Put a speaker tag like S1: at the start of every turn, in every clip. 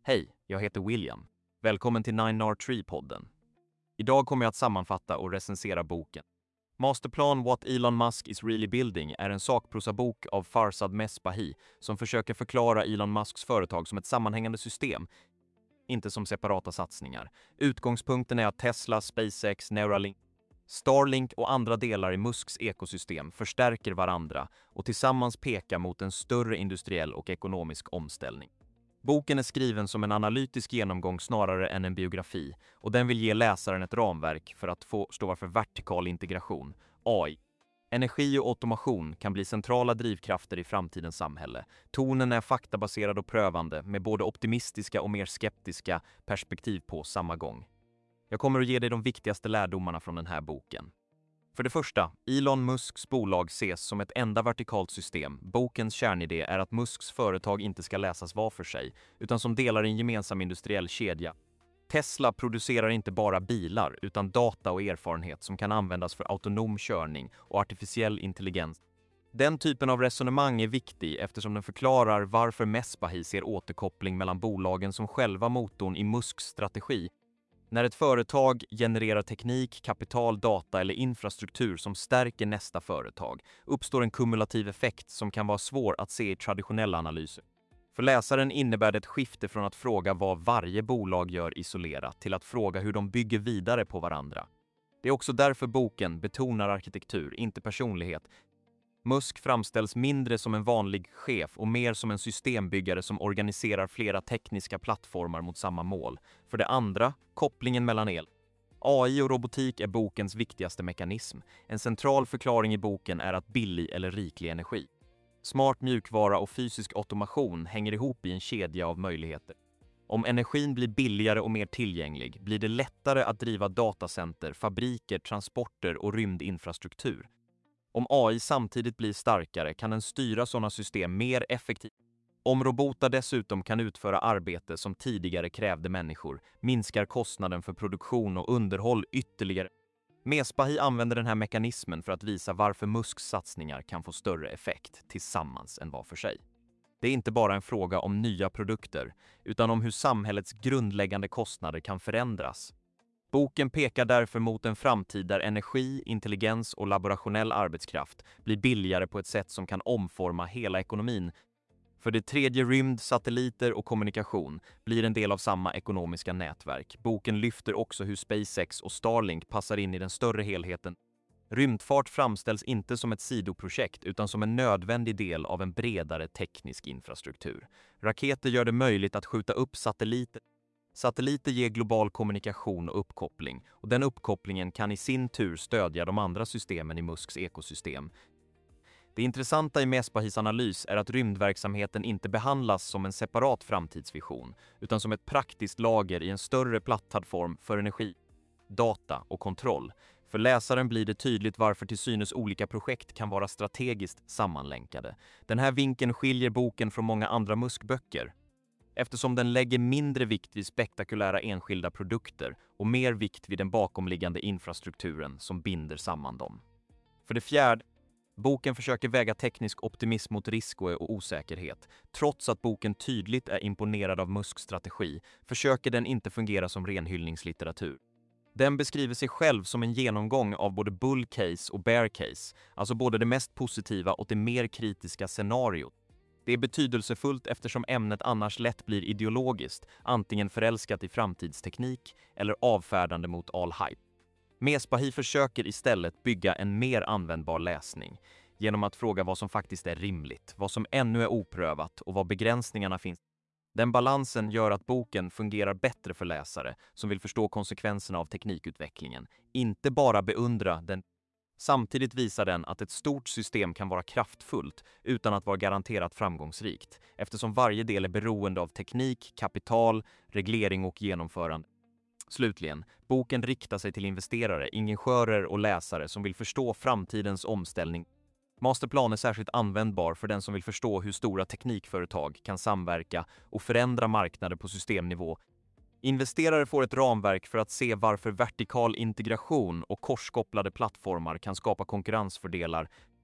S1: Hej, jag heter William. Välkommen till 9R3-podden. Idag kommer jag att sammanfatta och recensera boken. Masterplan What Elon Musk is really building är en sakprosabok av Farzad Mesbahi som försöker förklara Elon Musks företag som ett sammanhängande system, inte som separata satsningar. Utgångspunkten är att Tesla, SpaceX, Neuralink, Starlink och andra delar i Musks ekosystem förstärker varandra och tillsammans pekar mot en större industriell och ekonomisk omställning. Boken är skriven som en analytisk genomgång snarare än en biografi och den vill ge läsaren ett ramverk för att förstå varför vertikal integration, AI, energi och automation kan bli centrala drivkrafter i framtidens samhälle. Tonen är faktabaserad och prövande med både optimistiska och mer skeptiska perspektiv på samma gång. Jag kommer att ge dig de viktigaste lärdomarna från den här boken. För det första, Elon Musks bolag ses som ett enda vertikalt system. Bokens kärnidé är att Musks företag inte ska läsas var för sig, utan som delar i en gemensam industriell kedja. Tesla producerar inte bara bilar, utan data och erfarenhet som kan användas för autonom körning och artificiell intelligens. Den typen av resonemang är viktig eftersom den förklarar varför Mesbahi ser återkoppling mellan bolagen som själva motorn i Musks strategi. När ett företag genererar teknik, kapital, data eller infrastruktur som stärker nästa företag uppstår en kumulativ effekt som kan vara svår att se i traditionella analyser. För läsaren innebär det ett skifte från att fråga vad varje bolag gör isolerat till att fråga hur de bygger vidare på varandra. Det är också därför boken betonar arkitektur, inte personlighet. Musk framställs mindre som en vanlig chef och mer som en systembyggare som organiserar flera tekniska plattformar mot samma mål. För det andra, kopplingen mellan el. AI och robotik är bokens viktigaste mekanism. En central förklaring i boken är att billig eller riklig energi. Smart mjukvara och fysisk automation hänger ihop i en kedja av möjligheter. Om energin blir billigare och mer tillgänglig blir det lättare att driva datacenter, fabriker, transporter och rymdinfrastruktur. Om AI samtidigt blir starkare kan den styra sådana system mer effektivt. Om robotar dessutom kan utföra arbete som tidigare krävde människor minskar kostnaden för produktion och underhåll ytterligare. Mesbahi använder den här mekanismen för att visa varför Musks satsningar kan få större effekt tillsammans än var för sig. Det är inte bara en fråga om nya produkter utan om hur samhällets grundläggande kostnader kan förändras. Boken pekar därför mot en framtid där energi, intelligens och laborationell arbetskraft blir billigare på ett sätt som kan omforma hela ekonomin. För det tredje, rymd, satelliter och kommunikation blir en del av samma ekonomiska nätverk. Boken lyfter också hur SpaceX och Starlink passar in i den större helheten. Rymdfart framställs inte som ett sidoprojekt utan som en nödvändig del av en bredare teknisk infrastruktur. Raketer gör det möjligt att skjuta upp satelliter. Satelliter ger global kommunikation och uppkoppling och den uppkopplingen kan i sin tur stödja de andra systemen i Musks ekosystem. Det intressanta i Mesbahis analys är att rymdverksamheten inte behandlas som en separat framtidsvision utan som ett praktiskt lager i en större plattform för energi, data och kontroll. För läsaren blir det tydligt varför till synes olika projekt kan vara strategiskt sammanlänkade. Den här vinkeln skiljer boken från många andra Musk-böcker, eftersom den lägger mindre vikt vid spektakulära enskilda produkter och mer vikt vid den bakomliggande infrastrukturen som binder samman dem. För det fjärde, boken försöker väga teknisk optimism mot risk och osäkerhet. Trots att boken tydligt är imponerad av Musks strategi försöker den inte fungera som renhyllningslitteratur. Den beskriver sig själv som en genomgång av både bull case och bear case, alltså både det mest positiva och det mer kritiska scenariot. Det är betydelsefullt eftersom ämnet annars lätt blir ideologiskt, antingen förälskat i framtidsteknik eller avfärdande mot all hype. Mesbahi försöker istället bygga en mer användbar läsning genom att fråga vad som faktiskt är rimligt, vad som ännu är oprövat och var begränsningarna finns. Den balansen gör att boken fungerar bättre för läsare som vill förstå konsekvenserna av teknikutvecklingen, inte bara beundra den. Samtidigt visar den att ett stort system kan vara kraftfullt utan att vara garanterat framgångsrikt, eftersom varje del är beroende av teknik, kapital, reglering och genomförande. Slutligen, boken riktar sig till investerare, ingenjörer och läsare som vill förstå framtidens omställning. Masterplan är särskilt användbar för den som vill förstå hur stora teknikföretag kan samverka och förändra marknader på systemnivå. Investerare får ett ramverk för att se varför vertikal integration och korskopplade plattformar kan skapa konkurrensfördelar.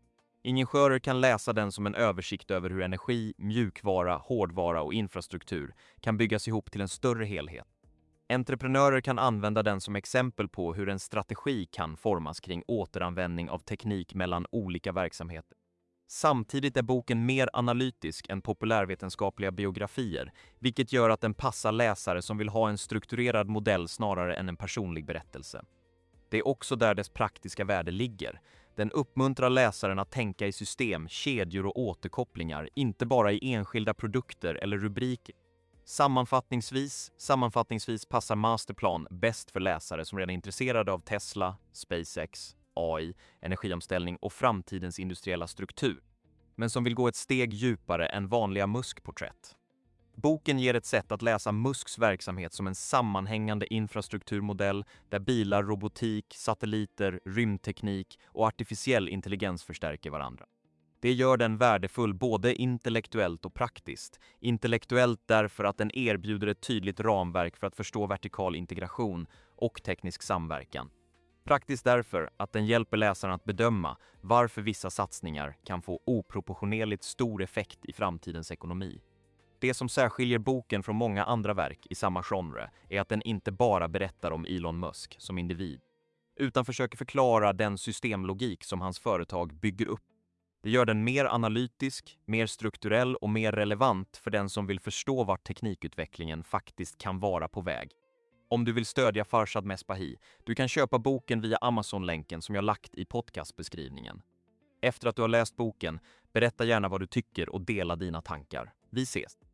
S1: Ingenjörer kan läsa den som en översikt över hur energi, mjukvara, hårdvara och infrastruktur kan byggas ihop till en större helhet. Entreprenörer kan använda den som exempel på hur en strategi kan formas kring återanvändning av teknik mellan olika verksamheter. Samtidigt är boken mer analytisk än populärvetenskapliga biografier, vilket gör att den passar läsare som vill ha en strukturerad modell snarare än en personlig berättelse. Det är också där dess praktiska värde ligger. Den uppmuntrar läsaren att tänka i system, kedjor och återkopplingar, inte bara i enskilda produkter eller rubriker. Sammanfattningsvis passar Masterplan bäst för läsare som redan är intresserade av Tesla, SpaceX, AI, energiomställning och framtidens industriella struktur, men som vill gå ett steg djupare än vanliga Musk-porträtt. Boken ger ett sätt att läsa Musks verksamhet som en sammanhängande infrastrukturmodell där bilar, robotik, satelliter, rymdteknik och artificiell intelligens förstärker varandra. Det gör den värdefull både intellektuellt och praktiskt. Intellektuellt därför att den erbjuder ett tydligt ramverk för att förstå vertikal integration och teknisk samverkan. Praktiskt därför att den hjälper läsaren att bedöma varför vissa satsningar kan få oproportionerligt stor effekt i framtidens ekonomi. Det som särskiljer boken från många andra verk i samma genre är att den inte bara berättar om Elon Musk som individ, utan försöker förklara den systemlogik som hans företag bygger upp. Det gör den mer analytisk, mer strukturell och mer relevant för den som vill förstå vart teknikutvecklingen faktiskt kan vara på väg. Om du vill stödja Farzad Mesbahi, du kan köpa boken via Amazon-länken som jag lagt i podcastbeskrivningen. Efter att du har läst boken, berätta gärna vad du tycker och dela dina tankar. Vi ses!